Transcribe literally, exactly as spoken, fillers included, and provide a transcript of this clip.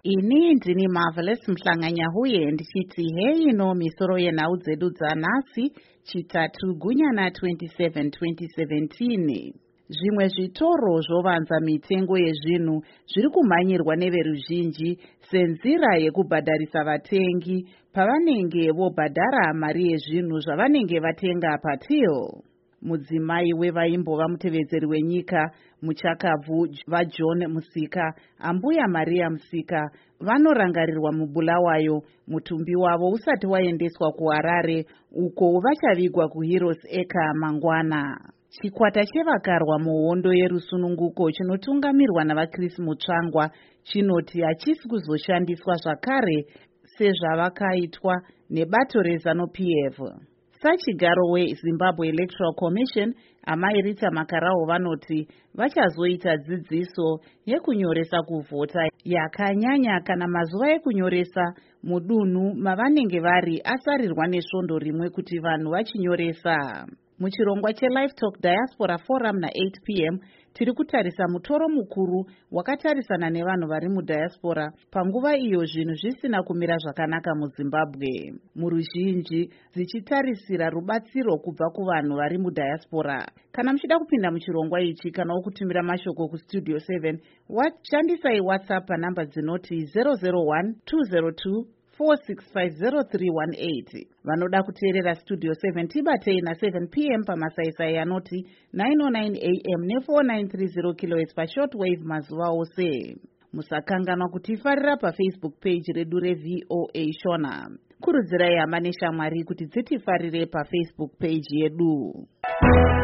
Ini ndini Marvelous Mhlanganyahuye ndichiti hei ino misoro yenhau dzedu dzanhasi chitatu gunyana twenty-seven twenty seventeen. Zvimwe zvitoro zvovanza mitengo yezvinhu zviri kumhanyirwa neveruzhinji senzira yekubhadharisa vatengi pavanenge vobhadhara mari yezvinhu zvavanenge vatenga patil. Mudzimai wevaimbova mutevedzeri wenyika muchakabvu vaJohn Musika, ambuya Maria Musika vanorangarirwa muBulawayo mutumbi wavo usati waendeswa kuHarare uko vachavigwa kuHeroes Acre mangwana. Chikwata chevakarwa muhondo yerusununguko chinotungamirwa navaKrisi Mutsvangwa chinoti hachisi kuzoshandiswa zvakare sezvavakaitwa nebato reZANU-P F. Sachigaro weZimbabwe Electoral Commission amai Rita Makarao vanoti vachazoita dzidziso yekunyoresa kuvhota yakanyanya kana mazuva ekunyoresa mudunhu mavanenge vari asarirwa nesvondo rimwe kuti vanhu vachinyoresa. Muchirongwa cheLive Talk Diaspora Forum na eight p m tiri kutarisa mutoro mukuru wakatarisana nevanhu vari mudiaspora panguva iyo zvinhu zvisina kumira zvakanaka muZimbabwe. Muruzhinji dzichitarisira rubatsiro kubva kuvanhu vari mudiaspora. Kana muchida kupinda muchirongwa ichi kana wokutumira mashoko kustudio seven, shandisai WhatsApp panhamba dzinoti zero zero one two zero two four six five zero three one eight. Vanoda kuteerera Studio seven tibatei na seven p m pamasaisai anoti nine oh nine a m ne four nine three zero kilohertz pashortwave mazuva ose. Musakanganwa kutifarira paFacebook page redu reV O A Shona. Kurudzirai hama neshamwari kuti dzitifarire paFacebook page yedu.